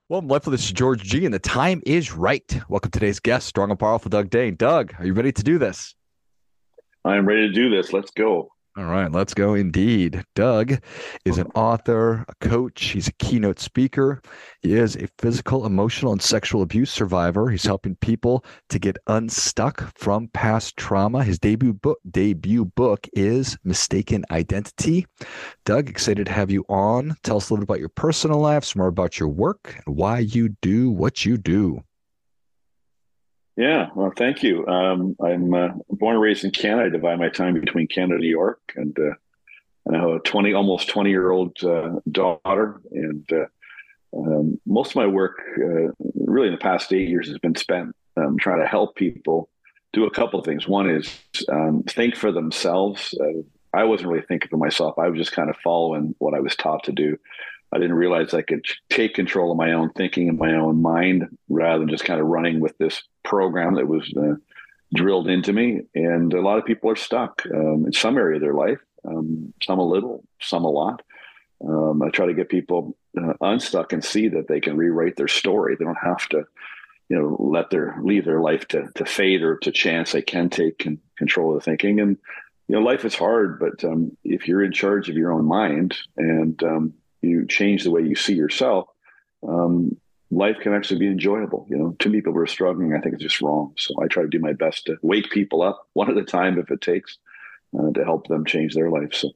Welcome, Life. This is George G, and the time is right. Welcome to today's guest, strong and powerful Doug Dane. Doug, are you ready to do this? I'm ready to do this. Let's go. All right, let's go indeed. Doug is an author, a coach. He's a keynote speaker. He is a physical, emotional, and sexual abuse survivor. He's helping people to get unstuck from past trauma. His debut book is Mistaken Identity. Doug, excited to have you on. Tell us a little bit about your personal life, some more about your work, and why you do what you do. Yeah, well, thank you. I'm born and raised in Canada. I divide my time between Canada and New York, and I have a almost 20-year-old daughter. And most of my work, really in the past 8 years, has been spent trying to help people do a couple of things. One is think for themselves. I wasn't really thinking for myself. I was just kind of following what I was taught to do. I didn't realize I could take control of my own thinking and my own mind rather than just kind of running with this program that was drilled into me. And a lot of people are stuck in some area of their life, some a little, some a lot. I try to get people unstuck and see that they can rewrite their story. They don't have to, leave their life to fate or to chance. They can take control of the thinking. And life is hard, but if you're in charge of your own mind and you change the way you see yourself, um, life can actually be enjoyable. Too many people who are struggling, I think it's just wrong. So I try to do my best to wake people up one at a time if it takes to help them change their life. So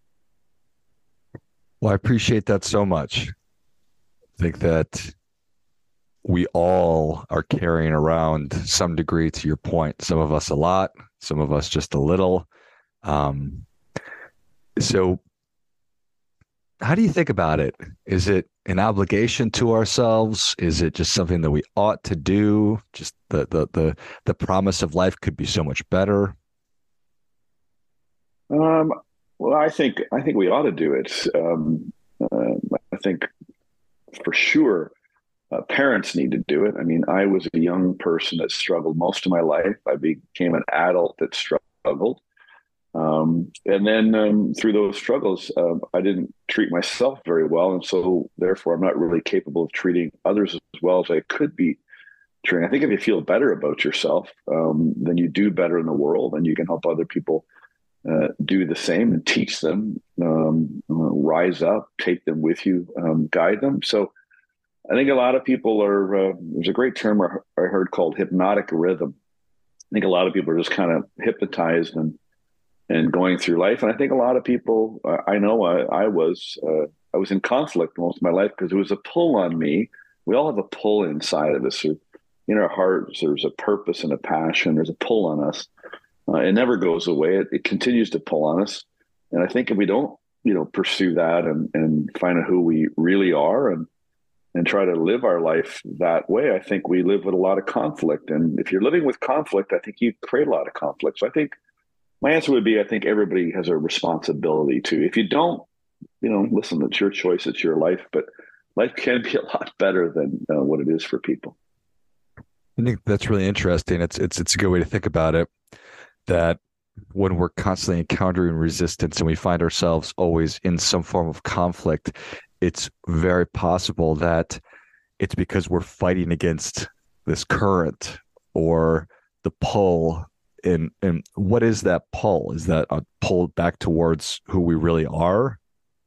Well, I appreciate that so much. I think that we all are carrying around some degree, to your point, some of us a lot, some of us just a little. Um, so how do you think about it? Is it an obligation to ourselves? Is it just something that we ought to do? Just the promise of life could be so much better. um, well, I think we ought to do it. I think for sure parents need to do it. I mean, I was a young person that struggled most of my life. I became an adult that struggled. And then through those struggles, I didn't treat myself very well. And so, therefore, I'm not really capable of treating others as well as I could be treating. I think if you feel better about yourself, then you do better in the world and you can help other people do the same and teach them, rise up, take them with you, guide them. So, I think a lot of people there's a great term I heard called hypnotic rhythm. I think a lot of people are just kind of hypnotized and going through life. And I think a lot of people, I know I was in conflict most of my life because there was a pull on me. We all have a pull inside of us. Or in our hearts, there's a purpose and a passion. There's a pull on us. It never goes away. It continues to pull on us. And I think if we don't, pursue that and find out who we really are and try to live our life that way, I think we live with a lot of conflict. And if you're living with conflict, I think you create a lot of conflict. So I think my answer would be I think everybody has a responsibility to. If you don't, listen, it's your choice, it's your life, but life can be a lot better than what it is for people. I think that's really interesting. It's a good way to think about it. That when we're constantly encountering resistance and we find ourselves always in some form of conflict, it's very possible that it's because we're fighting against this current or the pull. And what is that pull? Is that a pull back towards who we really are?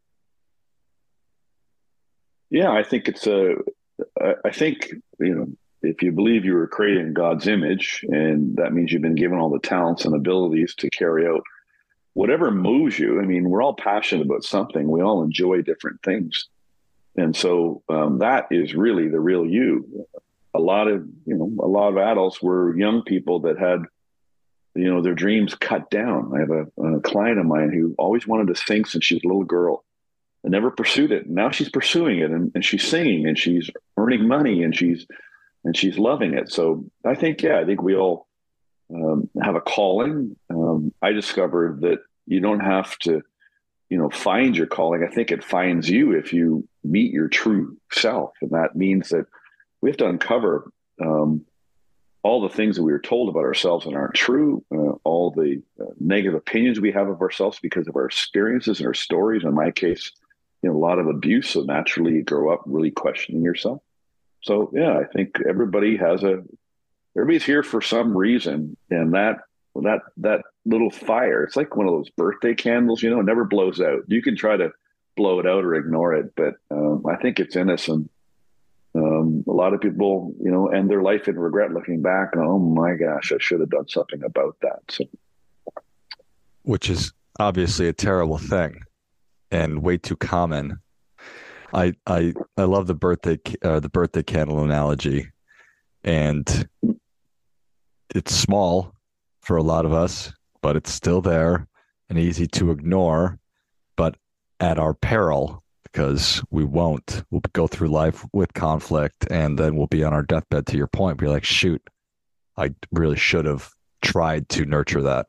Yeah, I think I think, if you believe you were created in God's image, and that means you've been given all the talents and abilities to carry out whatever moves you. I mean, we're all passionate about something. We all enjoy different things. And so that is really the real you. A lot of adults were young people that had their dreams cut down. I have a client of mine who always wanted to sing since she was a little girl and never pursued it. Now she's pursuing it and she's singing and she's earning money and she's loving it. So I think we all have a calling. I discovered that you don't have to, find your calling. I think it finds you if you meet your true self. And that means that we have to uncover all the things that we were told about ourselves and aren't true, all the negative opinions we have of ourselves because of our experiences and our stories. In my case, a lot of abuse. So naturally, you grow up really questioning yourself. So yeah, I think everybody's here for some reason, and that little fire, it's like one of those birthday candles, it never blows out. You can try to blow it out or ignore it, but I think it's innocent. A lot of people, end their life in regret, looking back, and oh my gosh, I should have done something about that. So, which is obviously a terrible thing and way too common. I love the birthday candle analogy, and it's small for a lot of us, but it's still there and easy to ignore, but at our peril, because we'll go through life with conflict, and then we'll be on our deathbed, to your point, be like, shoot, I really should have tried to nurture that.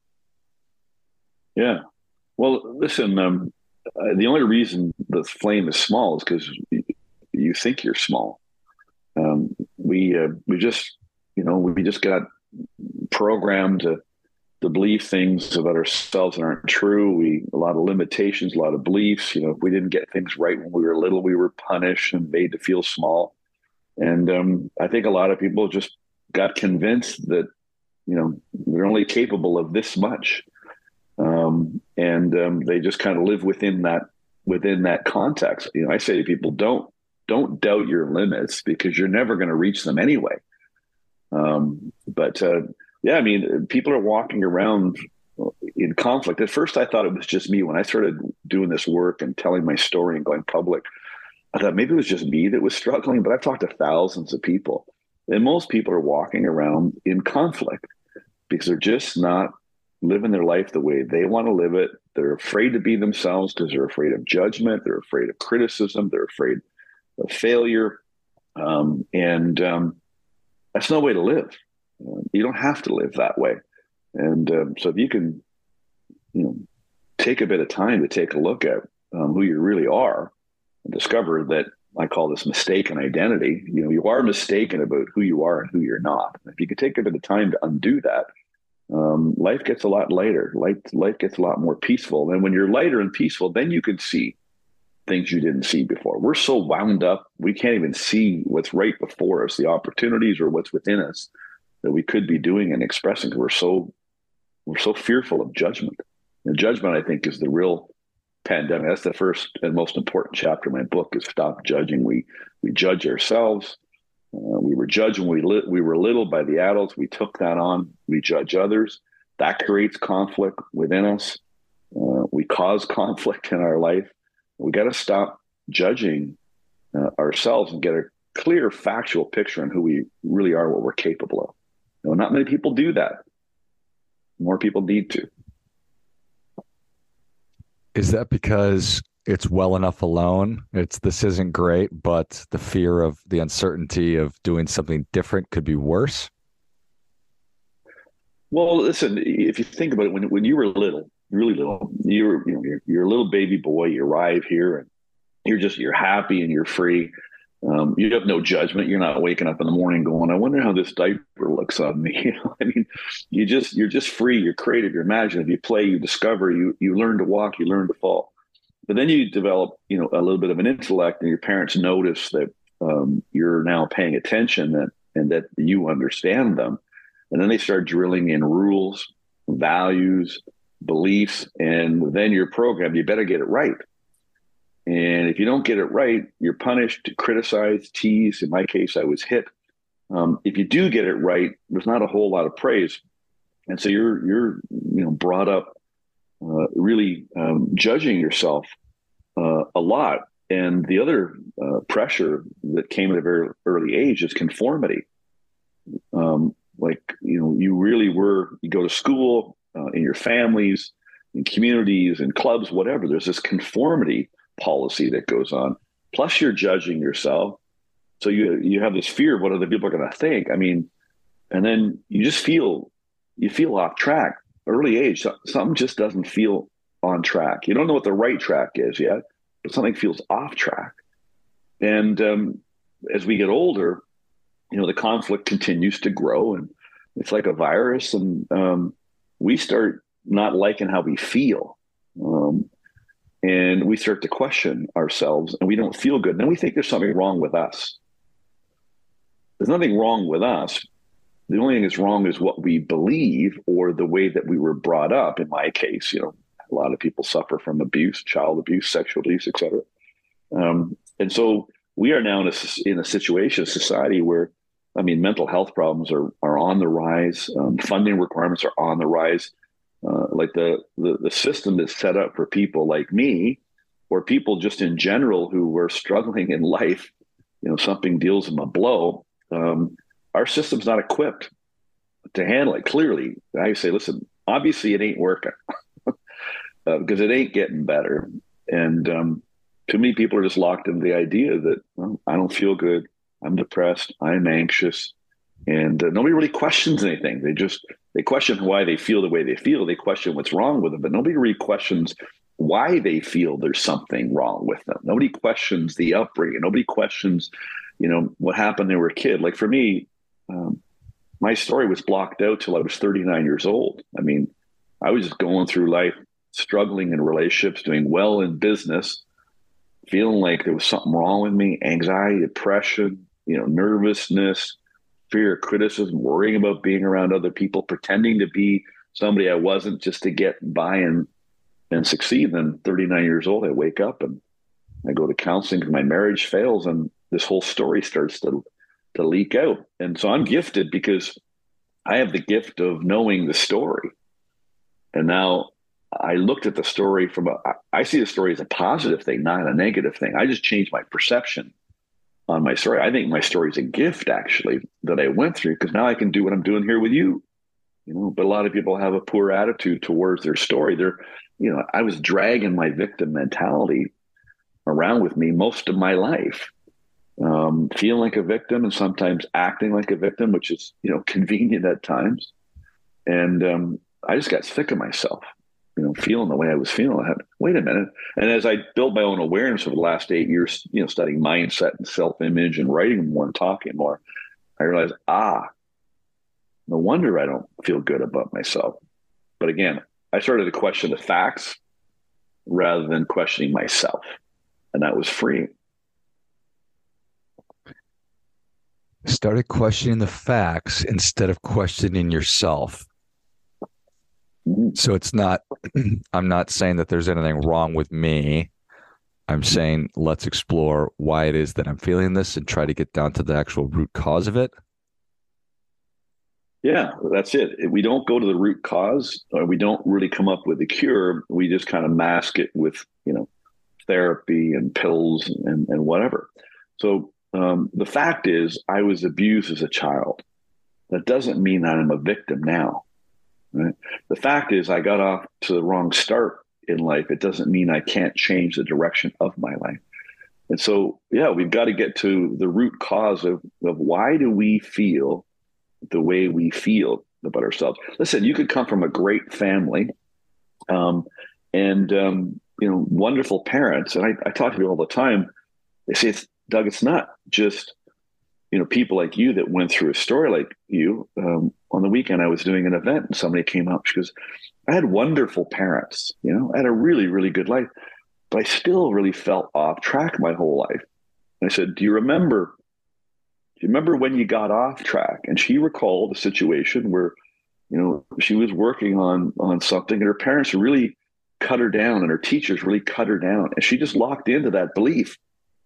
yeah. Well, listen, the only reason the flame is small is because you think you're small. We just, we just got programmed to believe things about ourselves that aren't true. A lot of limitations, a lot of beliefs. If we didn't get things right when we were little, we were punished and made to feel small. And I think a lot of people just got convinced that, we're only capable of this much. And they just kind of live within that context. I say to people, don't doubt your limits, because you're never going to reach them anyway. But yeah, I mean, people are walking around in conflict. At first, I thought it was just me. When I started doing this work and telling my story and going public, I thought maybe it was just me that was struggling. But I've talked to thousands of people, and most people are walking around in conflict because they're just not living their life the way they want to live it. They're afraid to be themselves because they're afraid of judgment. They're afraid of criticism. They're afraid of failure. And that's no way to live. You don't have to live that way. And so if you can, take a bit of time to take a look at who you really are and discover that, I call this mistaken identity. You are mistaken about who you are and who you're not. If you could take a bit of time to undo that, life gets a lot lighter. Life gets a lot more peaceful. And when you're lighter and peaceful, then you can see things you didn't see before. We're so wound up, we can't even see what's right before us, the opportunities or what's within us that we could be doing and expressing. We're so fearful of judgment. And judgment, I think, is the real pandemic. That's the first and most important chapter of my book, is stop judging. We judge ourselves. We were judged when we were little by the adults. We took that on. We judge others. That creates conflict within us. We cause conflict in our life. We got to stop judging ourselves and get a clear, factual picture on who we really are, what we're capable of. Not many people do that. More people need to. Is that because it's well enough alone? This isn't great, but the fear of the uncertainty of doing something different could be worse? Well, listen, if you think about it, when you were little, really little, you're a little baby boy, you arrive here and you're happy and you're free. You have no judgment. You're not waking up in the morning going, I wonder how this diaper looks on me. I mean, you're just free. You're creative. You're imaginative. You play. You discover. You learn to walk. You learn to fall. But then you develop, a little bit of an intellect, and your parents notice that you're now paying attention and that you understand them. And then they start drilling in rules, values, beliefs, and then you're programmed. You better get it right. And if you don't get it right, you're punished, criticized, teased. In my case, I was hit. If you do get it right, there's not a whole lot of praise, and so you're brought up really judging yourself a lot. And the other pressure that came at a very early age is conformity. You go to school, in your families, in communities, in clubs, whatever. There's this conformity policy that goes on. Plus, you're judging yourself, so you have this fear of what other people are going to think. I mean, and then you feel off track. Early age, something just doesn't feel on track. You don't know what the right track is yet, but something feels off track. And as we get older, the conflict continues to grow, and it's like a virus, and we start not liking how we feel. And we start to question ourselves, and we don't feel good. And then we think there's something wrong with us. There's nothing wrong with us. The only thing that's wrong is what we believe or the way that we were brought up. In my case, a lot of people suffer from abuse, child abuse, sexual abuse, etc. And so we are now in a situation, a society where, I mean, mental health problems are on the rise. Funding requirements are on the rise. Like the system is set up for people like me, or people just in general who were struggling in life. Something deals them a blow. Our system's not equipped to handle it. Clearly, I say, listen, obviously it ain't working because it ain't getting better. And too many people are just locked into the idea that, well, I don't feel good. I'm depressed. I'm anxious. And nobody really questions anything. They question why they feel the way they feel. They question what's wrong with them, but nobody really questions why they feel there's something wrong with them. Nobody questions the upbringing. Nobody questions, what happened when they were a kid. Like for me, my story was blocked out till I was 39 years old. I mean, I was just going through life, struggling in relationships, doing well in business, feeling like there was something wrong with me, anxiety, depression, nervousness, fear of criticism, worrying about being around other people, pretending to be somebody I wasn't just to get by and succeed. Then 39 years old, I wake up and I go to counseling because my marriage fails and this whole story starts to leak out. And so I'm gifted because I have the gift of knowing the story. And now I looked at the story I see the story as a positive thing, not a negative thing. I just changed my perception on my story. I think my story is a gift, actually, that I went through, because now I can do what I'm doing here with you. But a lot of people have a poor attitude towards their story. I was dragging my victim mentality around with me most of my life, feeling like a victim and sometimes acting like a victim, which is, convenient at times. And I just got sick of myself, feeling the way I was feeling. I had, wait a minute. And as I built my own awareness over the last 8 years, studying mindset and self-image and writing more and talking more, I realized, no wonder I don't feel good about myself. But again, I started to question the facts rather than questioning myself. And that was freeing. Started questioning the facts instead of questioning yourself. So it's not, I'm not saying that there's anything wrong with me. I'm saying let's explore why it is that I'm feeling this and try to get down to the actual root cause of it. Yeah, that's it. We don't go to the root cause, or we don't really come up with a cure. We just kind of mask it with, therapy and pills and whatever. So the fact is, I was abused as a child. That doesn't mean that I'm a victim now. Right? The fact is, I got off to the wrong start in life. It doesn't mean I can't change the direction of my life. And so, yeah, we've got to get to the root cause of why do we feel the way we feel about ourselves. Listen, you could come from a great family and wonderful parents. And I talk to people all the time. They say, Doug, it's not just, people like you that went through a story like you. On the weekend, I was doing an event and somebody came up. She goes, I had wonderful parents, I had a really, really good life, but I still really felt off track my whole life. And I said, do you remember when you got off track? And she recalled a situation where, she was working on something and her parents really cut her down and her teachers really cut her down. And she just locked into that belief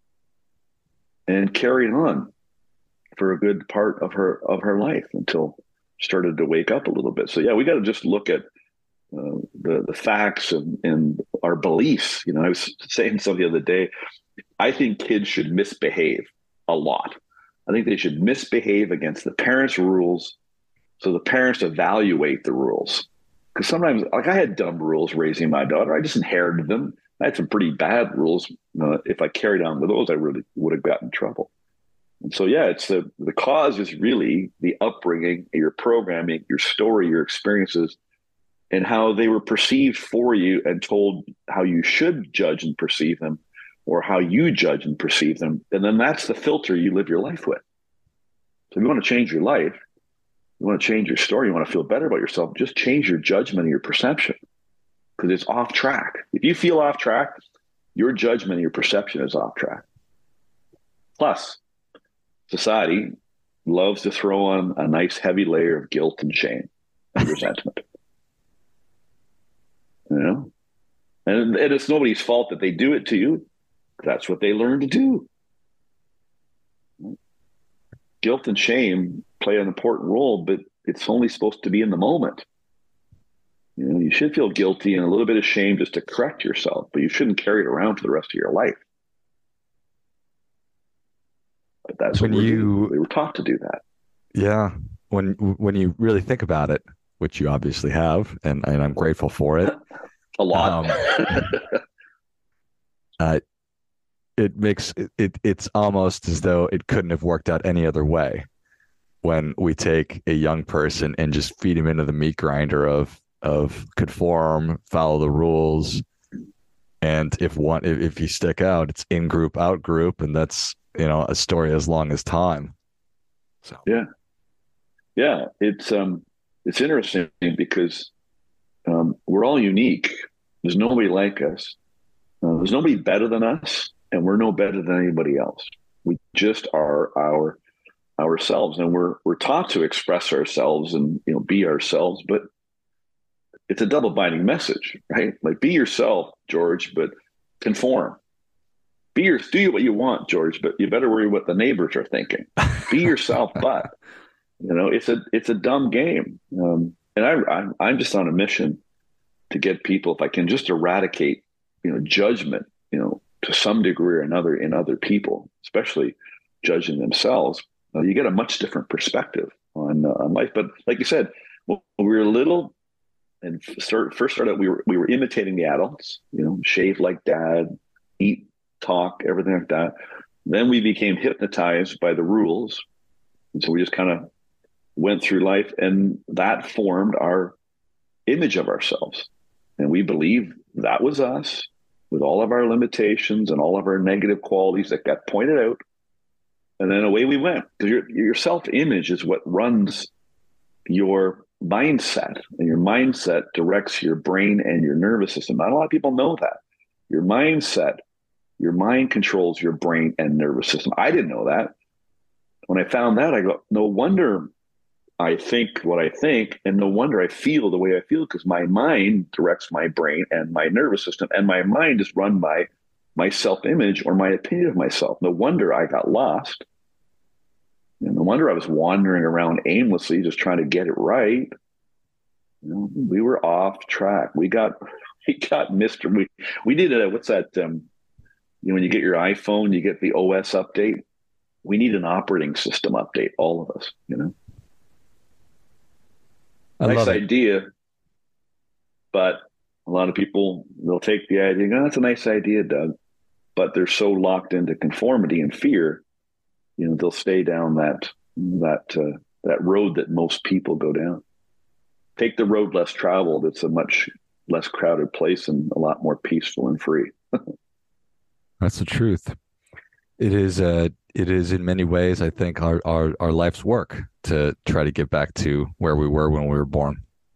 and carried on for a good part of her life until she started to wake up a little bit. So yeah, we got to just look at the facts and our beliefs. I was saying something the other day, I think kids should misbehave a lot. I think they should misbehave against the parents' rules so the parents evaluate the rules. Because sometimes, like I had dumb rules raising my daughter. I just inherited them. I had some pretty bad rules. If I carried on with those, I really would have gotten in trouble. And so, yeah, it's the cause is really the upbringing, your programming, your story, your experiences, and how they were perceived for you and told how you should judge and perceive them, or how you judge and perceive them. And then that's the filter you live your life with. So if you want to change your life, you want to change your story, you want to feel better about yourself, just change your judgment and your perception, because it's off track. If you feel off track, your judgment and your perception is off track. Plus, society, loves to throw on a nice heavy layer of guilt and shame and resentment. You know, and it's nobody's fault that they do it to you. That's what they learn to do. Guilt and shame play an important role, but it's only supposed to be in the moment. You know, you should feel guilty and a little bit of shame just to correct yourself, but you shouldn't carry it around for the rest of your life. But that's what we were taught to do that. Yeah. When you really think about it, which you obviously have, and I'm grateful for it. A lot. It makes it's almost as though it couldn't have worked out any other way when we take a young person and just feed him into the meat grinder of conform, follow the rules. And if you stick out, it's in group, out group. And that's, you know, a story as long as time. So, yeah. It's interesting because we're all unique. There's nobody like us. There's nobody better than us, and we're no better than anybody else. We just are ourselves, and we're taught to express ourselves and, you know, be ourselves. But it's a double binding message, right? Like, be yourself, George, but conform. Do what you want, George, but you better worry what the neighbors are thinking. Be yourself, but, you know, it's a dumb game. And I'm just on a mission to get people, if I can just eradicate, you know, judgment, you know, to some degree or another in other people, especially judging themselves. You get a much different perspective on life. But like you said, when we were little and first started, we were imitating the adults, you know, shave like dad, eat, talk, everything like that. Then we became hypnotized by the rules. And so we just kind of went through life, and that formed our image of ourselves. And we believed that was us with all of our limitations and all of our negative qualities that got pointed out. And then away we went. Your self-image is what runs your mindset, and your mindset directs your brain and your nervous system. Not a lot of people know that. Your mindset, your mind controls your brain and nervous system. I didn't know that. When I found that, I go, no wonder I think what I think, and no wonder I feel the way I feel, because my mind directs my brain and my nervous system, and my mind is run by my self-image or my opinion of myself. No wonder I got lost. And no wonder I was wandering around aimlessly, just trying to get it right. You know, we were off track. We got Mr. We did a, what's that? You know, when you get your iPhone, you get the OS update. We need an operating system update, all of us, you know. Nice idea, but a lot of people, they'll take the idea, oh, that's a nice idea, Doug, but they're so locked into conformity and fear, you know, they'll stay down that road that most people go down. Take the road less traveled. It's a much less crowded place and a lot more peaceful and free. That's the truth. It is in many ways, I think, our life's work to try to get back to where we were when we were born.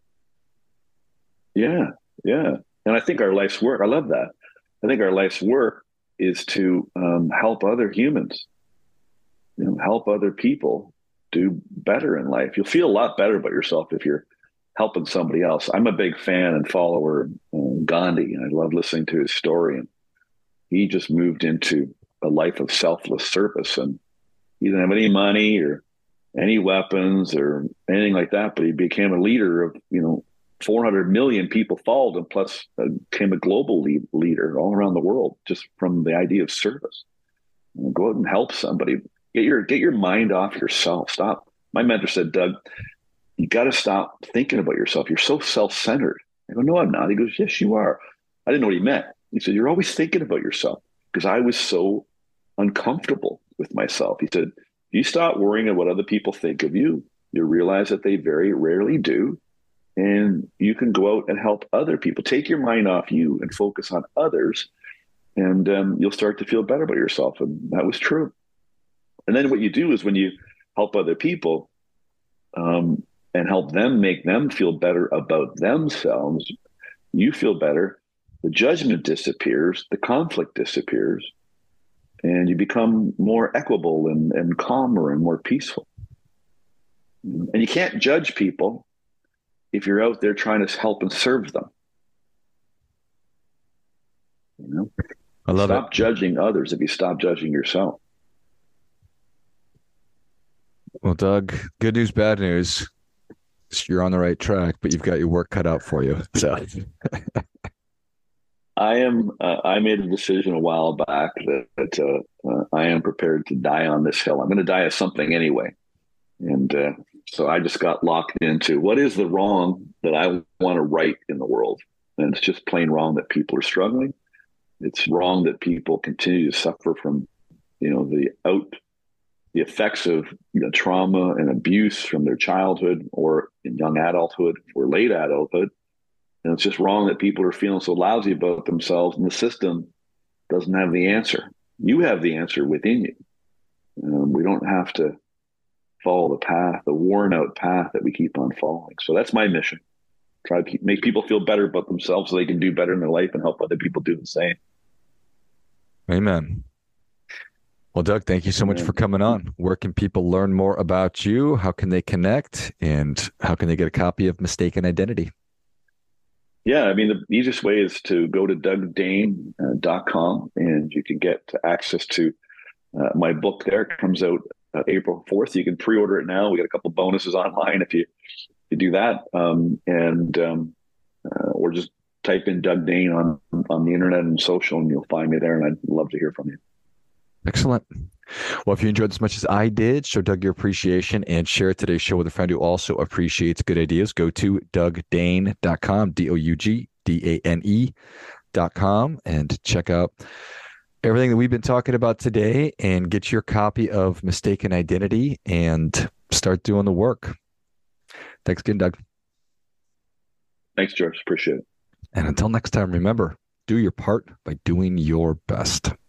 Yeah. And I think our life's work, I love that. I think our life's work is to help other humans, you know, help other people do better in life. You'll feel a lot better about yourself if you're helping somebody else. I'm a big fan and follower of Gandhi, and I love listening to his story. And he just moved into a life of selfless service, and he didn't have any money or any weapons or anything like that, but he became a leader of, you know, 400 million people followed him, plus became a global leader all around the world just from the idea of service. You know, go out and help somebody. Get your mind off yourself. Stop. My mentor said, Doug, you got to stop thinking about yourself. You're so self-centered. I go, no, I'm not. He goes, yes, you are. I didn't know what he meant. He said, you're always thinking about yourself, because I was so uncomfortable with myself. He said, you stop worrying about what other people think of you. You realize that they very rarely do. And you can go out and help other people. Take your mind off you and focus on others. And you'll start to feel better about yourself. And that was true. And then what you do is when you help other people and help them, make them feel better about themselves, you feel better. The judgment disappears. The conflict disappears. And you become more equable and calmer and more peaceful. And you can't judge people if you're out there trying to help and serve them. You know, I love it. stop judging others if you stop judging yourself. Well, Doug, good news, bad news. You're on the right track, but you've got your work cut out for you. So I am. I made a decision a while back that I am prepared to die on this hill. I'm going to die of something anyway, and so I just got locked into what is the wrong that I want to right in the world, and it's just plain wrong that people are struggling. It's wrong that people continue to suffer from, the effects of trauma and abuse from their childhood or in young adulthood or late adulthood. And it's just wrong that people are feeling so lousy about themselves and the system doesn't have the answer. You have the answer within you. We don't have to follow the path, the worn out path that we keep on following. So that's my mission. Try to make people feel better about themselves so they can do better in their life and help other people do the same. amen. Well, Doug, thank you so much for coming on. Where can people learn more about you? How can they connect? And how can they get a copy of Mistaken Identity? Yeah, I mean, the easiest way is to go to dougdane.com and you can get access to my book there. It comes out April 4th. You can pre-order it now. We got a couple bonuses online if you do that. Or just type in Doug Dane on the internet and social and you'll find me there. And I'd love to hear from you. Excellent. Well, if you enjoyed as much as I did, show Doug your appreciation and share today's show with a friend who also appreciates good ideas. Go to dougdane.com, DOUGDANE.com, and check out everything that we've been talking about today and get your copy of Mistaken Identity and start doing the work. Thanks again, Doug. Thanks, George. Appreciate it. And until next time, remember, do your part by doing your best.